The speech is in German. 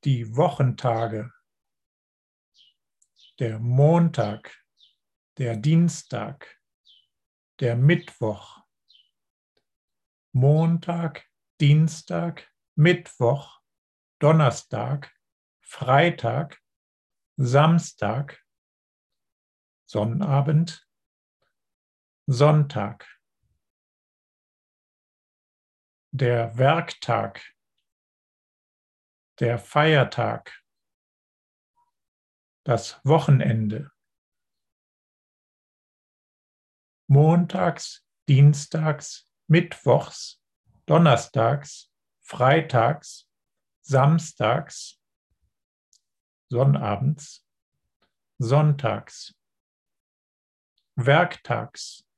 die Wochentage, der Montag, der Dienstag, der Mittwoch, Montag, Dienstag, Mittwoch, Donnerstag, Freitag, Samstag, Sonnabend, Sonntag, der Werktag, der Feiertag, das Wochenende, montags, dienstags, mittwochs, donnerstags, freitags, samstags, sonnabends, sonntags, werktags,